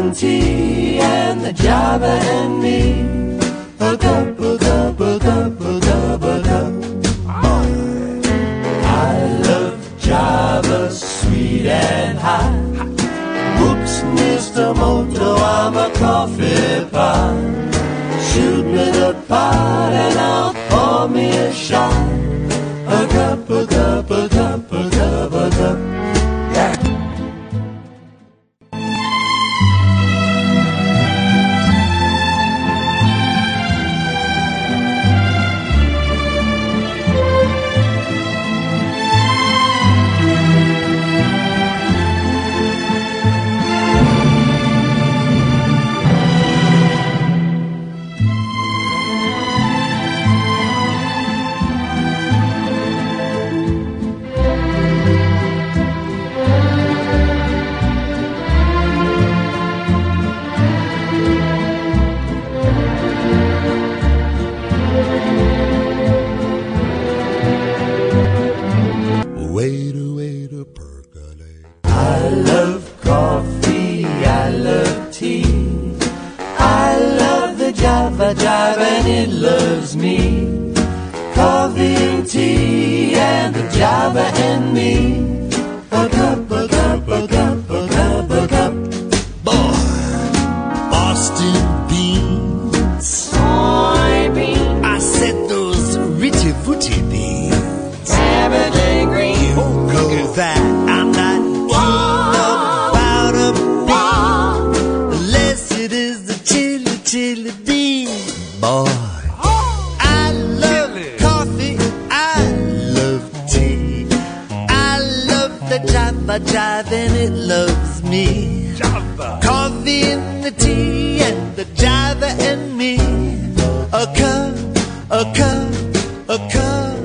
and tea and the Java and me. A cup, a cup, a cup, a cup, a cup. I love Java, sweet and high. Whoops, Mr. Moto, I'm a coffee pot. Shoot me the pot and I'll pour me a shot. A cup, a cup, a cup, a cup, a cup. Yeah. Waiter, percolate. I love coffee, I love tea. I love the Java Jive and it loves me. Coffee and tea and the Java and me. A cup, a cup, a cup, a cup, a cup. Boy, Boston beans. Soybean. I said those ritty-wooty beans. Everything green. Oh, look at that. I'm not keen about a bean unless it is the chili bean. Boy, I love coffee, I love tea, I love the Java Jive and it loves me. Coffee and the tea and the Java and me. A cup, a cup, a cup.